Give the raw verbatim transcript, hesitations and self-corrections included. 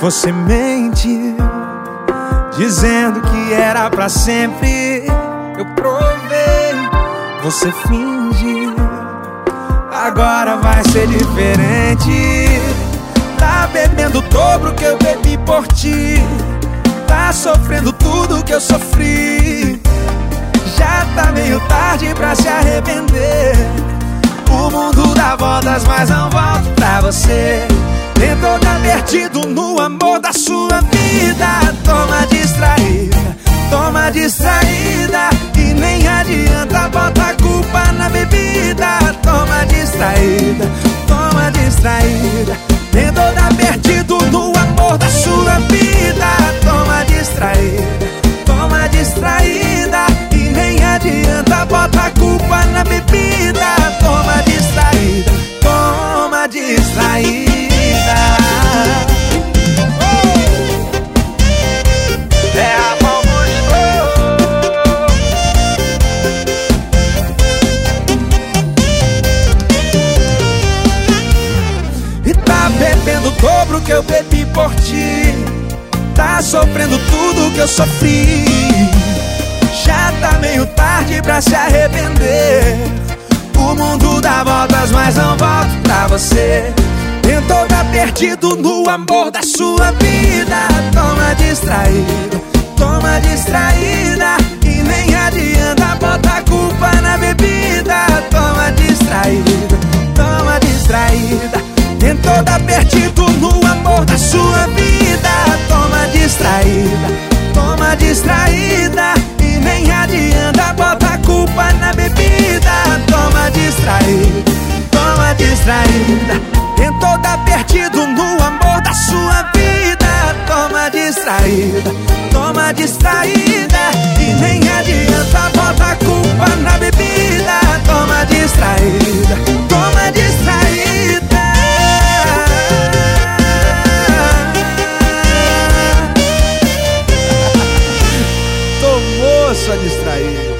Você mentiu, dizendo que era pra sempre. Eu provei, você fingiu. Agora vai ser diferente. Tá bebendo o dobro que eu bebi por ti. Tá sofrendo tudo que eu sofri. Já tá meio tarde pra se arrepender. O mundo dá voltas, mas não volta pra você. Tentou dar perdido no amor da sua vida. Toma distraída, toma distraída. E nem adianta botar a culpa na bebida. Toma distraída, toma distraída. Tentou dar perdido no amor da sua vida. Toma distraída, toma distraída. E nem adianta botar a culpa na bebida. Toma distraída, toma distraída. É a mão e tá bebendo o dobro que eu bebi por ti. Tá sofrendo tudo que eu sofri. Já tá meio tarde pra se arrepender. O mundo dá voltas, mas não volta pra você. Tentou dar perdido no amor da sua vida. Toma distraída, toma distraída. E nem adianta botar a culpa na bebida. Toma distraída, toma distraída. Tentou dar perdido no amor da sua vida. Toma distraída, toma distraída. E nem adianta botar a culpa na bebida. Toma distraída, toma distraída. Tentou dar perdido no amor da sua vida. Toma distraída, toma distraída. E nem adianta botar a culpa na bebida. Toma distraída, toma distraída. Tomou sua distraída.